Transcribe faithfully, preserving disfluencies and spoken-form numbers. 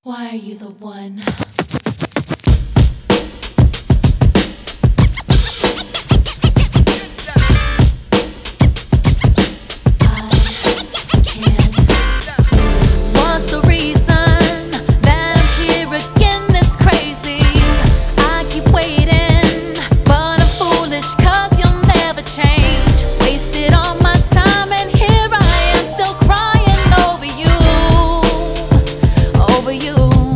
Why are you the one? What's the reason that I'm here again? It's crazy. I keep waiting, but I'm foolish, cause you'll never change. Wasted all my time and here I am still crying over you, over you.